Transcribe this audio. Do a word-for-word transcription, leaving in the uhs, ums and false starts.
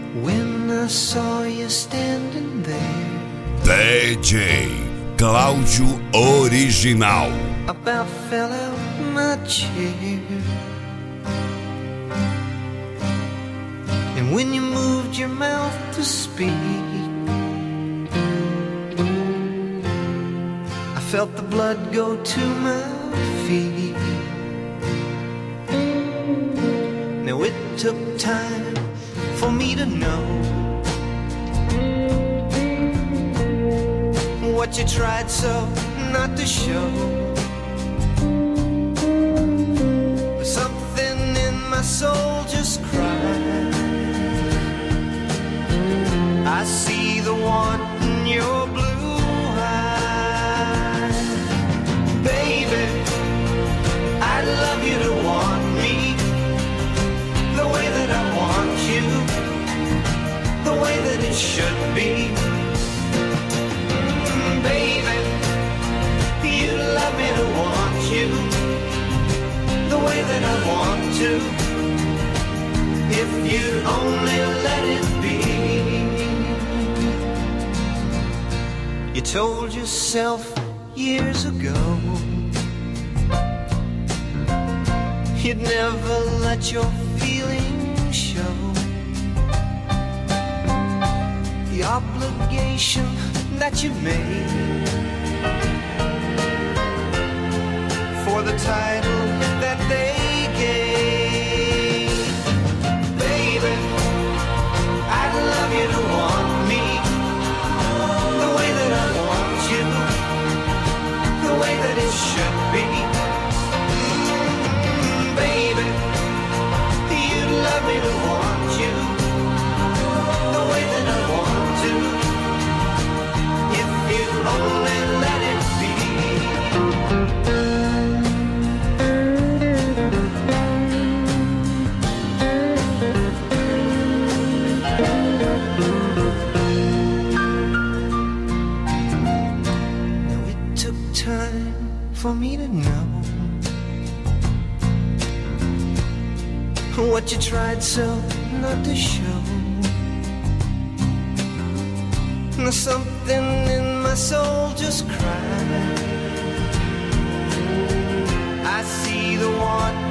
When I saw you standing there, D J Cláudio Original. about fell out my chair. And when you moved your mouth to speak, I felt the blood go to my feet. Now it took time for me to know what you tried so not to show. Something in my soul just cried. I see the want in your blue eyes. Baby, I'd love you to want me the way that I want you, the way that it should be. Mm, baby, you'd love me to want you the way that I want to, if you'd only let it be. You told yourself years ago you'd never let your feelings show. The obligation that you made for the title that they gave. Baby, I'd love you to want me the way that I want you, the way that it should be. Mm, baby, you'd love me to want you the way that I want to, if you only let it be. For me to know what you tried so not to show. Now something in my soul just cried. I see the want